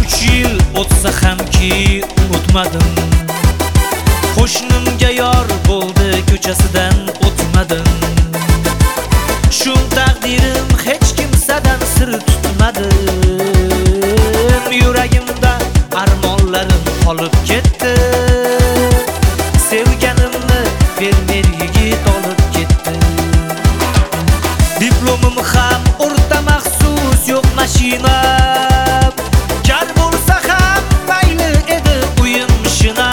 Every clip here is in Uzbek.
3 yil o'tsa hamki unutmadim. Qo'shnimga yor bo'ldi, ko'chasidan o'tmadim. Shu taqdirim hech kimsadan sir tutmadim. Yuragimda armonlarim qolib ketdi. Sevganimni fermer yigit olib ketdi. Diplomim ham o'rta maxsus, yo'q mashina. Kar bo'lsa ham mayli edi uyim shina.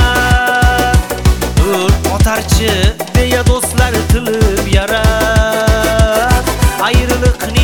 Otarchi deya do'stlar tilib yarar. Ayriliqni